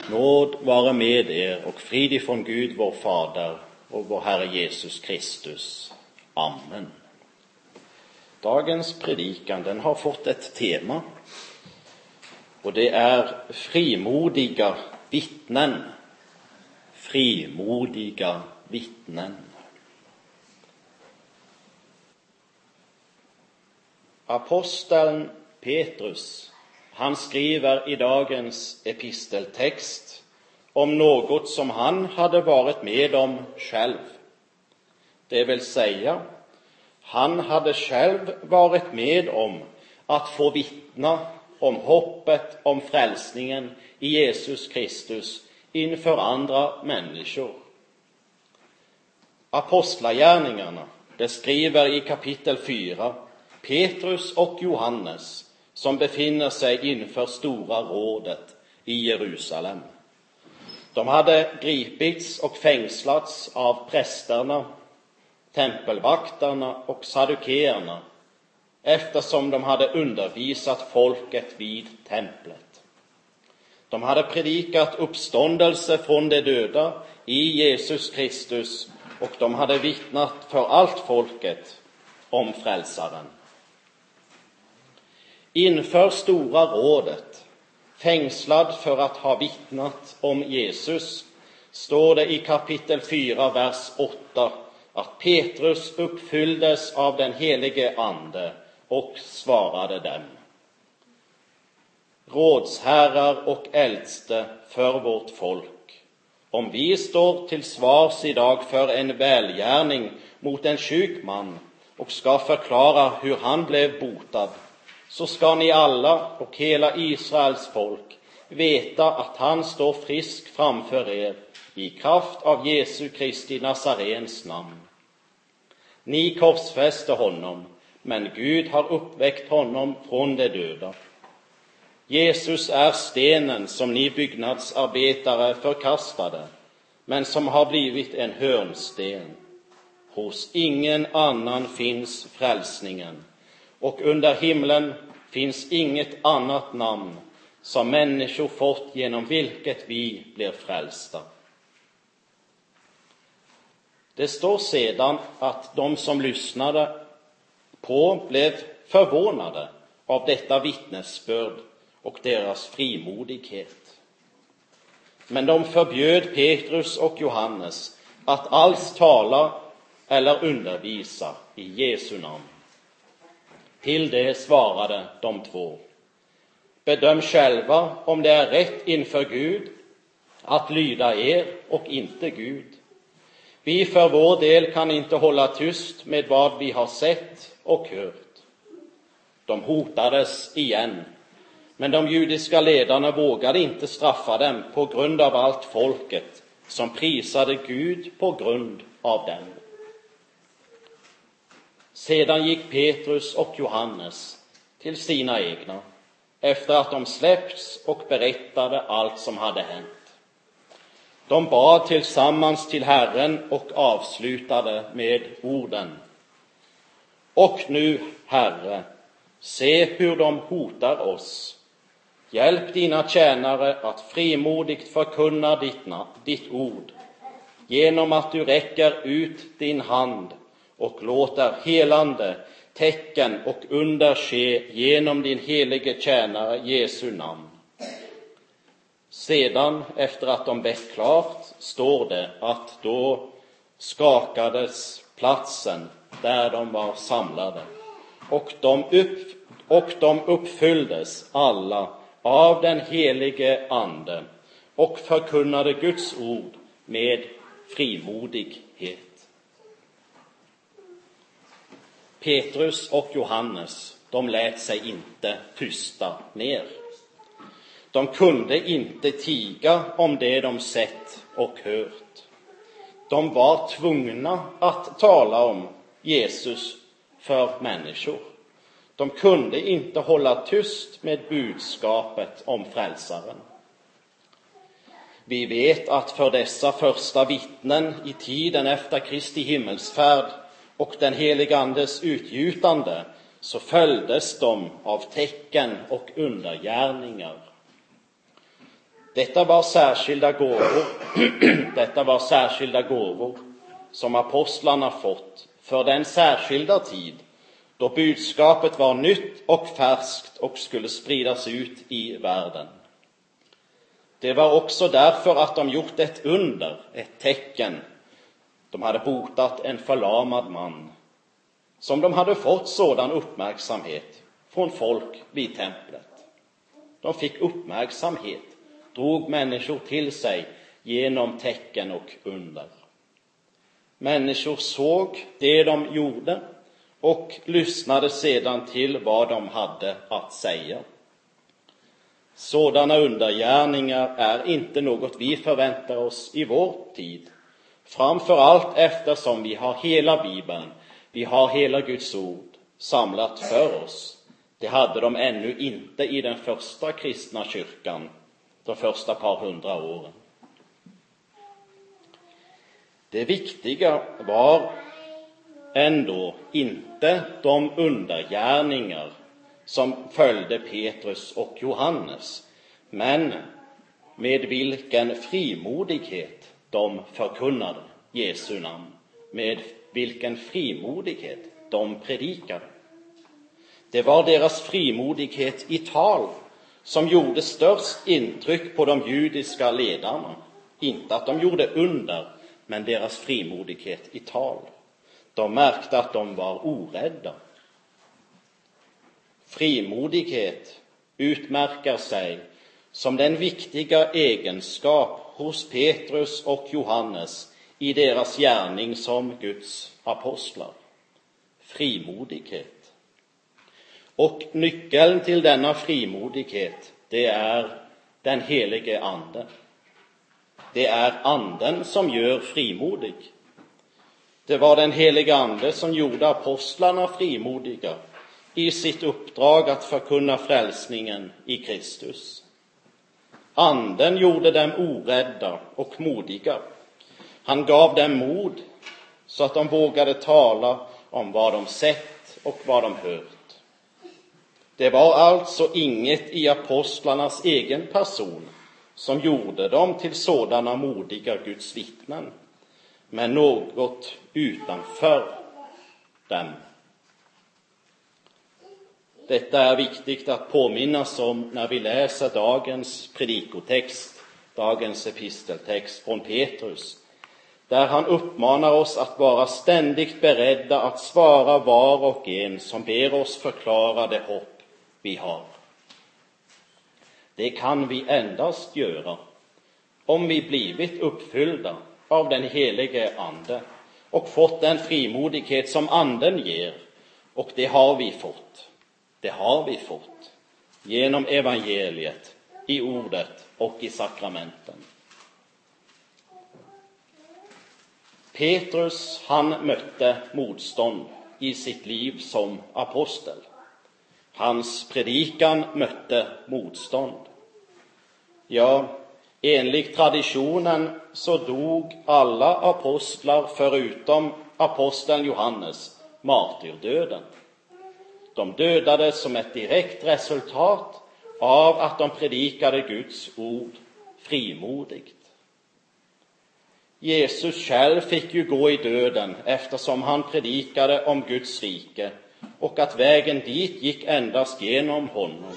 Nåd vare med er och frid ifrån Gud vår Fader och vår Herre Jesus Kristus. Amen. Dagens predikan, den har fått ett tema, och det är frimodiga vittnen. Frimodiga vittnen. Aposteln Petrus, han skriver i dagens episteltext om något som han hade varit med om själv. Det vill säga, han hade själv varit med om att få vittna om hoppet om frälsningen i Jesus Kristus inför andra människor. Apostlagärningarna, det skriver i kapitel 4 Petrus och Johannes, som befinner sig inför Stora rådet i Jerusalem. De hade gripits och fängslats av prästerna, tempelvaktarna och saddukeerna, eftersom de hade undervisat folket vid templet. De hade predikat uppståndelse från de döda i Jesus Kristus, och de hade vittnat för allt folket om frälsaren. Inför Stora rådet, fängslad för att ha vittnat om Jesus, står det i kapitel 4, vers 8, att Petrus uppfylldes av den helige ande och svarade dem: rådsherrar och äldste för vårt folk, om vi står till svars idag för en välgärning mot en sjuk man och ska förklara hur han blev botad, så ska ni alla och hela Israels folk veta att han står frisk framför er i kraft av Jesu Kristi Nazarens namn. Ni korsfäste honom, men Gud har uppväckt honom från de döda. Jesus är stenen som ni byggnadsarbetare förkastade, men som har blivit en hörnsten. Hos ingen annan finns frälsningen, och under himlen finns inget annat namn som människor fått genom vilket vi blir frälsta. Det står sedan att de som lyssnade på blev förvånade av detta vittnesbörd och deras frimodighet. Men de förbjöd Petrus och Johannes att alls tala eller undervisa i Jesu namn. Till det svarade de två: bedöm själva om det är rätt inför Gud att lyda er och inte Gud. Vi för vår del kan inte hålla tyst med vad vi har sett och hört. De hotades igen, men de judiska ledarna vågade inte straffa dem på grund av allt folket som prisade Gud på grund av dem. Sedan gick Petrus och Johannes till sina egna, efter att de släppts, och berättade allt som hade hänt. De bad tillsammans till Herren och avslutade med orden: och nu, Herre, se hur de hotar oss. Hjälp dina tjänare att frimodigt förkunna ditt ord, genom att du räcker ut din hand och låter helande, tecken och under ske genom din helige tjänare Jesu namn. Sedan, efter att de bett klart, står det att då skakades platsen där de var samlade, och de uppfylldes alla av den helige ande och förkunnade Guds ord med frimodighet. Petrus och Johannes, de lät sig inte tysta ner. De kunde inte tiga om det de sett och hört. De var tvungna att tala om Jesus för människor. De kunde inte hålla tyst med budskapet om frälsaren. Vi vet att för dessa första vittnen i tiden efter Kristi himmelsfärd och den helige Andes utgjutande, så följdes de av tecken och undergärningar. Detta var särskilda gåvor som apostlarna fått för den särskilda tid då budskapet var nytt och färskt och skulle spridas ut i världen. Det var också därför att de gjort ett under, ett tecken. De hade botat en förlamad man, som de hade fått sådan uppmärksamhet från folk vid templet. De fick uppmärksamhet, drog människor till sig genom tecken och under. Människor såg det de gjorde och lyssnade sedan till vad de hade att säga. Sådana undergärningar är inte något vi förväntar oss i vår tid. Framför allt eftersom vi har hela Bibeln, vi har hela Guds ord samlat för oss. Det hade de ännu inte i den första kristna kyrkan, de första par hundra åren. Det viktiga var ändå inte de undergärningar som följde Petrus och Johannes, men med vilken frimodighet de förkunnade Jesu namn, med vilken frimodighet de predikade. Det var deras frimodighet i tal som gjorde störst intryck på de judiska ledarna. Inte att de gjorde under, men deras frimodighet i tal. De märkte att de var orädda. Frimodighet utmärker sig som den viktiga egenskap hos Petrus och Johannes i deras gärning som Guds apostlar. Frimodighet. Och nyckeln till denna frimodighet, det är den helige ande. Det är anden som gör frimodig. Det var den helige ande som gjorde apostlarna frimodiga i sitt uppdrag att förkunna frälsningen i Kristus. Anden gjorde dem orädda och modiga. Han gav dem mod så att de vågade tala om vad de sett och vad de hört. Det var alltså inget i apostlarnas egen person som gjorde dem till sådana modiga Guds vittnen, men något utanför dem. Detta är viktigt att påminnas om när vi läser dagens predikotext, dagens episteltext från Petrus, där han uppmanar oss att vara ständigt beredda att svara var och en som ber oss förklara det hopp vi har. Det kan vi endast göra om vi blivit uppfyllda av den helige ande och fått den frimodighet som anden ger, och det har vi fått. Det har vi fått genom evangeliet, i ordet och i sakramenten. Petrus, han mötte motstånd i sitt liv som apostel. Hans predikan mötte motstånd. Ja, enligt traditionen så dog alla apostlar förutom aposteln Johannes martyrdöden. De dödades som ett direkt resultat av att de predikade Guds ord frimodigt. Jesus själv fick ju gå i döden eftersom han predikade om Guds rike och att vägen dit gick endast genom honom.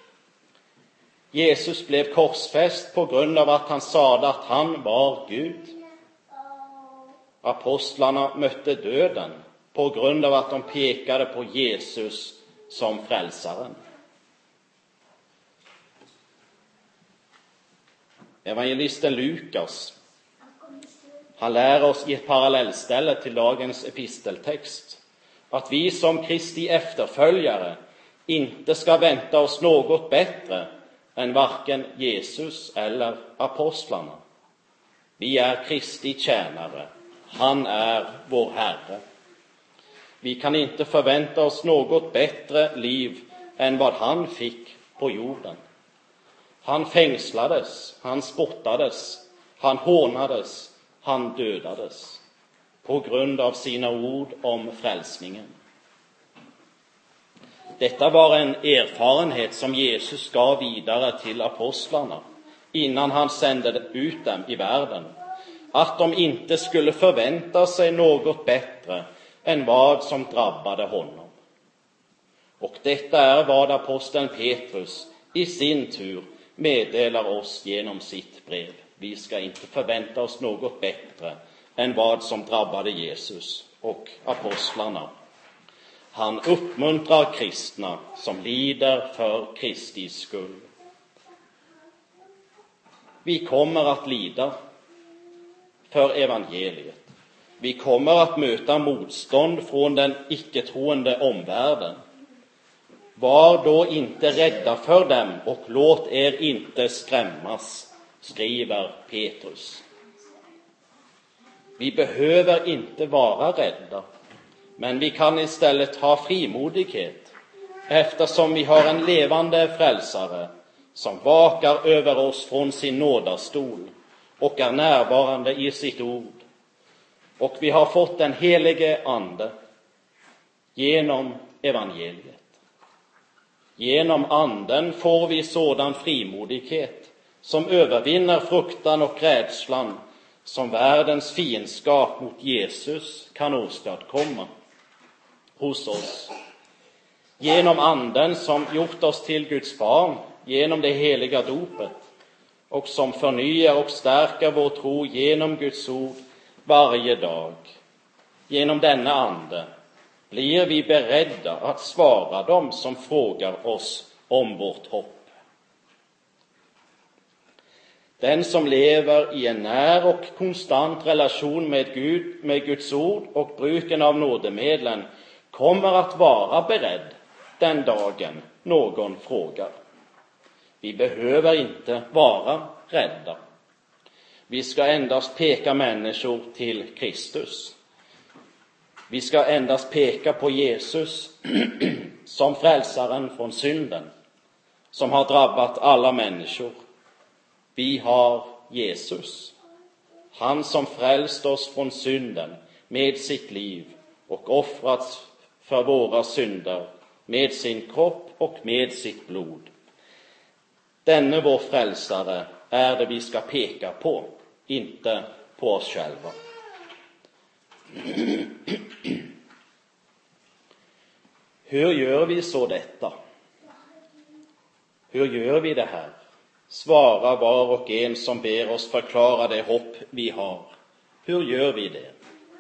Jesus blev korsfäst på grund av att han sade att han var Gud. Apostlarna mötte döden på grund av att de pekade på Jesus som frälsaren. Evangelisten Lukas, han lär oss i ett parallellställe till dagens episteltext att vi som Kristi efterföljare inte ska vänta oss något bättre än varken Jesus eller apostlarna. Vi är Kristi tjänare. Han är vår Herre. Vi kan inte förvänta oss något bättre liv än vad han fick på jorden. Han fängslades, han spottades, han hånades, han dödades på grund av sina ord om frälsningen. Detta var en erfarenhet som Jesus gav vidare till apostlarna innan han sände ut dem i världen, att de inte skulle förvänta sig något bättre än vad som drabbade honom. Och detta är vad aposteln Petrus i sin tur meddelar oss genom sitt brev. Vi ska inte förvänta oss något bättre än vad som drabbade Jesus och apostlarna. Han uppmuntrar kristna som lider för Kristi skull. Vi kommer att lida för evangeliet. Vi kommer att möta motstånd från den icke-troende omvärlden. Var då inte rädda för dem och låt er inte skrämmas, skriver Petrus. Vi behöver inte vara rädda, men vi kan istället ha frimodighet, eftersom vi har en levande frälsare som vakar över oss från sin nådastol och är närvarande i sitt ord. Och vi har fått den helige ande genom evangeliet. Genom anden får vi sådan frimodighet som övervinner fruktan och rädslan som världens fiendskap mot Jesus kan åstadkomma hos oss. Genom anden som gjort oss till Guds barn, genom det heliga dopet, och som förnyar och stärker vår tro genom Guds ord varje dag. Genom denna ande blir vi beredda att svara dem som frågar oss om vårt hopp. Den som lever i en när och konstant relation med Gud, med Guds ord och bruken av nådemedlen, kommer att vara beredd den dagen någon frågar. Vi behöver inte vara rädda. Vi ska endast peka människor till Kristus. Vi ska endast peka på Jesus som frälsaren från synden, som har drabbat alla människor. Vi har Jesus, han som frälst oss från synden med sitt liv och offrats för våra synder med sin kropp och med sitt blod. Denne vår frälsare är det vi ska peka på, inte på oss själva. Hur gör vi så detta? Hur gör vi det här? Svara var och en som ber oss förklara det hopp vi har. Hur gör vi det?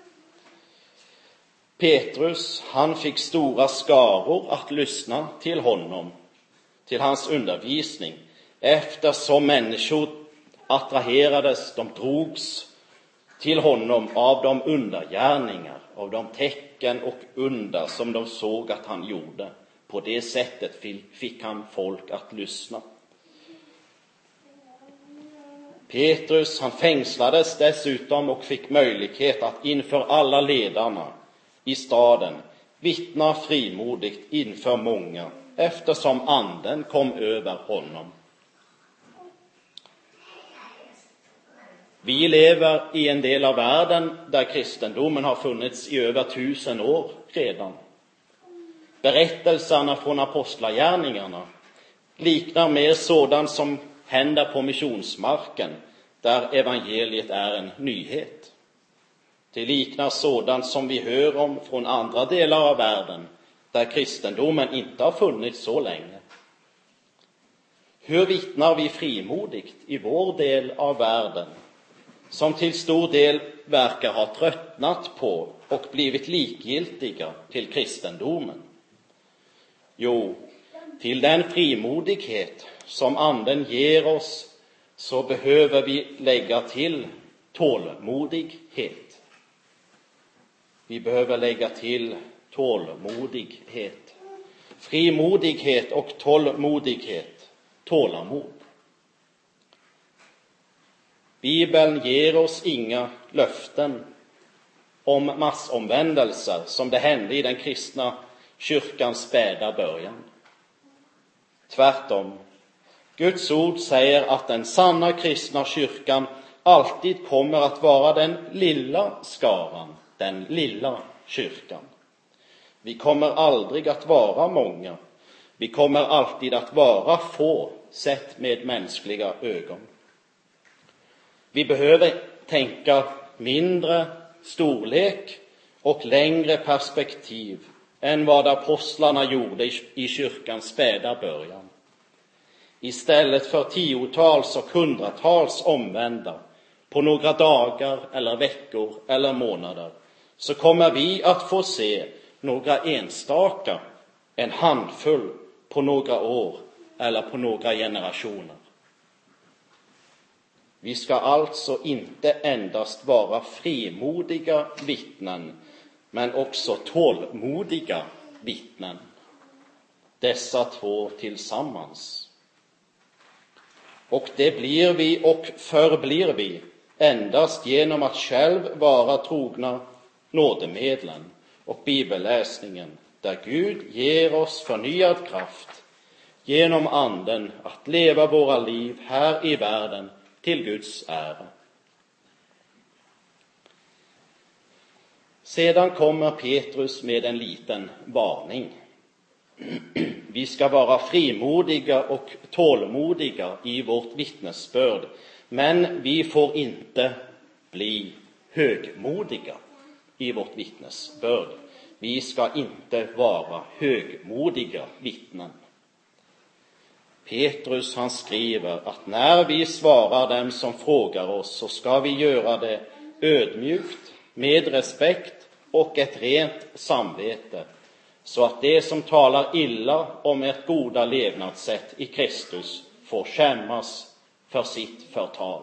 Petrus, han fick stora skaror att lyssna till honom, till hans undervisning, eftersom människor attraherades, de drogs till honom av de undergärningar, av de tecken och under som de såg att han gjorde. På det sättet fick han folk att lyssna. Petrus, han fängslades dessutom och fick möjlighet att inför alla ledarna i staden vittna frimodigt inför många, eftersom anden kom över honom. Vi lever i en del av världen där kristendomen har funnits i över 1000 år redan. Berättelserna från apostlagärningarna liknar mer sådant som händer på missionsmarken, där evangeliet är en nyhet. Det liknar sådant som vi hör om från andra delar av världen, där kristendomen inte har funnits så länge. Hur vittnar vi frimodigt i vår del av världen, som till stor del verkar ha tröttnat på och blivit likgiltiga till kristendomen? Jo, till den frimodighet som anden ger oss så behöver vi lägga till tålmodighet. Vi behöver lägga till tålmodighet. Frimodighet och tålmodighet, tålamod. Bibeln ger oss inga löften om massomvändelser som det hände i den kristna kyrkans späda början. Tvärtom, Guds ord säger att den sanna kristna kyrkan alltid kommer att vara den lilla skaran, den lilla kyrkan. Vi kommer aldrig att vara många. Vi kommer alltid att vara få, sett med mänskliga ögon. Vi behöver tänka mindre storlek och längre perspektiv än vad apostlarna gjorde i kyrkans späda början. Istället för tiotals och hundratals omvända på några dagar eller veckor eller månader, så kommer vi att få se några enstaka, en handfull på några år eller på några generationer. Vi ska alltså inte endast vara frimodiga vittnen, men också tålmodiga vittnen. Dessa två tillsammans. Och det blir vi och förblir vi endast genom att själv vara trogna nådemedlen och bibelläsningen, där Gud ger oss förnyad kraft genom anden att leva våra liv här i världen till Guds ära. Sedan kommer Petrus med en liten varning. Vi ska vara frimodiga och tålmodiga i vårt vittnesbörd, men vi får inte bli högmodiga i vårt vittnesbörd. Vi ska inte vara högmodiga vittnen. Petrus han skriver att när vi svarar dem som frågar oss, så ska vi göra det ödmjukt, med respekt och ett rent samvete, så att det som talar illa om ett goda levnadssätt i Kristus får skämmas för sitt förtal.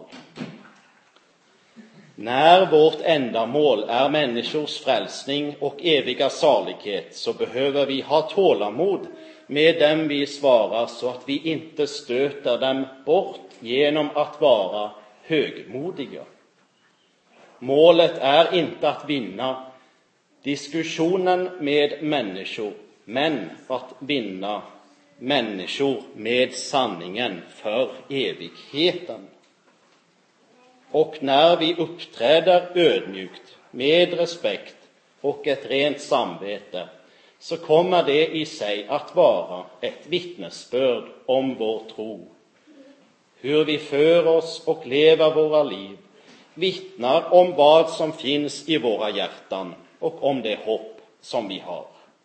När vårt ändamål är människors frälsning och eviga salighet, så behöver vi ha tålamod med dem vi svarar, så att vi inte stöter dem bort genom att vara högmodiga. Målet är inte att vinna diskussionen med människor, men att vinna människor med sanningen för evigheten. Och när vi uppträder ödmjukt, med respekt och ett rent samvete, så kommer det i sig att vara ett vittnesbörd om vår tro. Hur vi för oss och lever våra liv vittnar om vad som finns i våra hjärtan och om det hopp som vi har.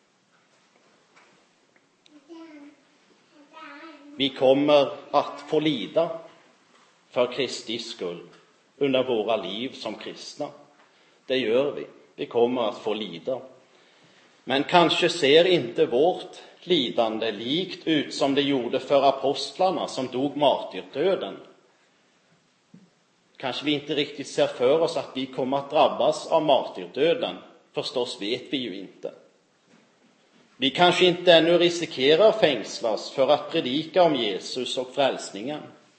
Vi kommer att få lida för Kristi skull under våra liv som kristna. Det gör vi. Vi kommer att få lida. Men kanske ser inte vårt lidande likt ut som det gjorde för apostlarna som dog martyrdöden. Kanske vi inte riktigt ser för oss att vi kommer att drabbas av martyrdöden. Förstås vet vi ju inte. Vi kanske inte ännu riskerar fängslas för att predika om Jesus och frälsningen.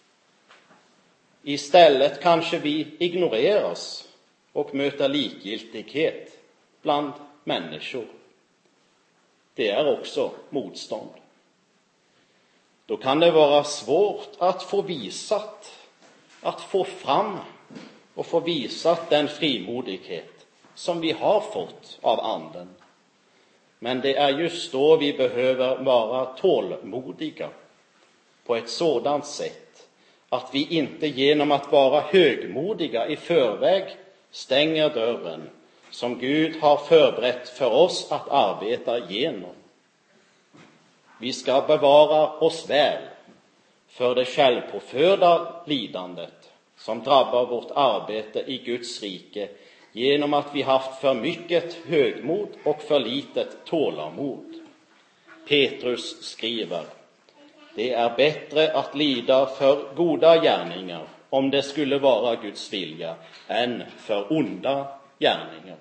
Istället kanske vi ignoreras och möter likgiltighet bland människor. Det är också motstånd. Då kan det vara svårt att få visat, att få fram och få visat den frimodighet som vi har fått av anden. Men det är just då vi behöver vara tålmodiga på ett sådant sätt att vi inte genom att vara högmodiga i förväg stänger dörren som Gud har förberett för oss att arbeta genom. Vi ska bevara oss väl för det självpåförda lidandet som drabbar vårt arbete i Guds rike genom att vi haft för mycket högmod och för litet tålamod. Petrus skriver: det är bättre att lida för goda gärningar, om det skulle vara Guds vilja, än för onda gärningar.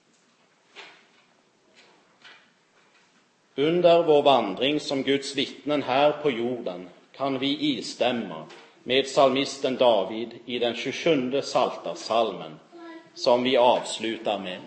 Under vår vandring som Guds vittnen här på jorden kan vi instämma med psalmisten David i den 27:e psaltarpsalmen, som vi avslutar med.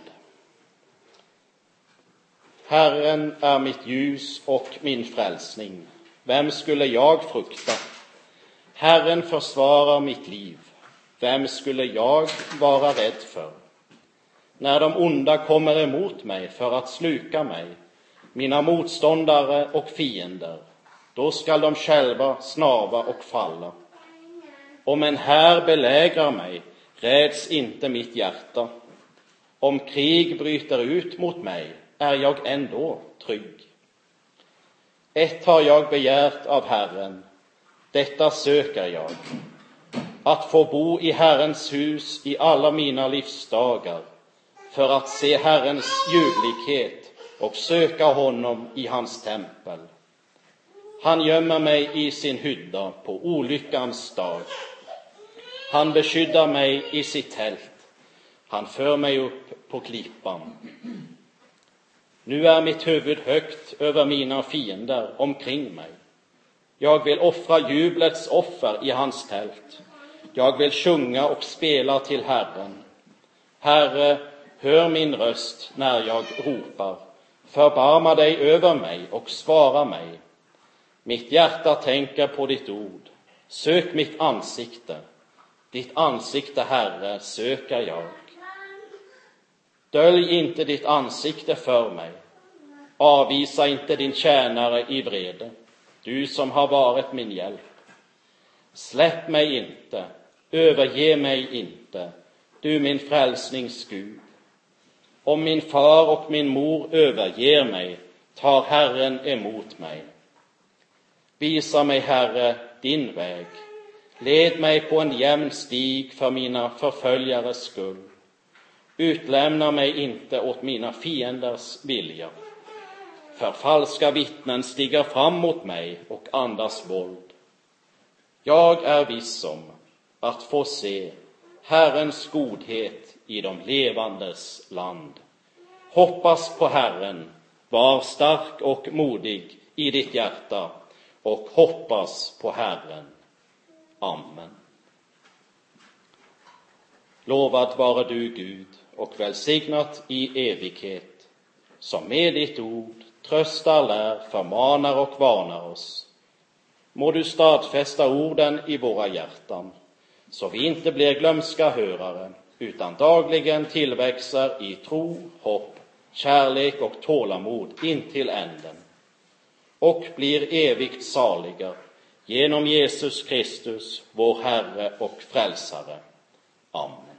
Herren är mitt ljus och min frälsning. Vem skulle jag frukta? Herren försvarar mitt liv. Vem skulle jag vara rädd för? När de onda kommer emot mig för att sluka mig, mina motståndare och fiender, då skall de själva snava och falla. Om en här belägrar mig, räds inte mitt hjärta. Om krig bryter ut mot mig, är jag ändå trygg. Ett har jag begärt av Herren, detta söker jag, att få bo i Herrens hus i alla mina livsdagar, för att se Herrens ljuvlighet och söka honom i hans tempel. Han gömmer mig i sin hydda på olyckans dag. Han beskyddar mig i sitt tält. Han för mig upp på klippan. Nu är mitt huvud högt över mina fiender omkring mig. Jag vill offra jublets offer i hans tält. Jag vill sjunga och spela till Herren. Herre, hör min röst när jag ropar. Förbarma dig över mig och svara mig. Mitt hjärta tänker på ditt ord. Sök mitt ansikte. Ditt ansikte, Herre, söker jag. Dölj inte ditt ansikte för mig. Avvisa inte din tjänare i vrede, du som har varit min hjälp. Släpp mig inte, överge mig inte, du min frälsnings Gud. Om min far och min mor överger mig, tar Herren emot mig. Visa mig, Herre, din väg. Led mig på en jämn stig för mina förföljares skull. Utlämna mig inte åt mina fienders vilja. För falska vittnen stiger fram mot mig och andas våld. Jag är viss om att få se Herrens godhet i de levandes land. Hoppas på Herren, var stark och modig i ditt hjärta och hoppas på Herren. Amen. Lovad vare du, Gud, och välsignat i evighet, som med ditt ord tröstar, lär, förmanar och varnar oss. Må du stadfästa orden i våra hjärtan, så vi inte blir glömska hörare, utan dagligen tillväxer i tro, hopp, kärlek och tålamod in till änden, och blir evigt saliga genom Jesus Kristus, vår Herre och Frälsare. Amen.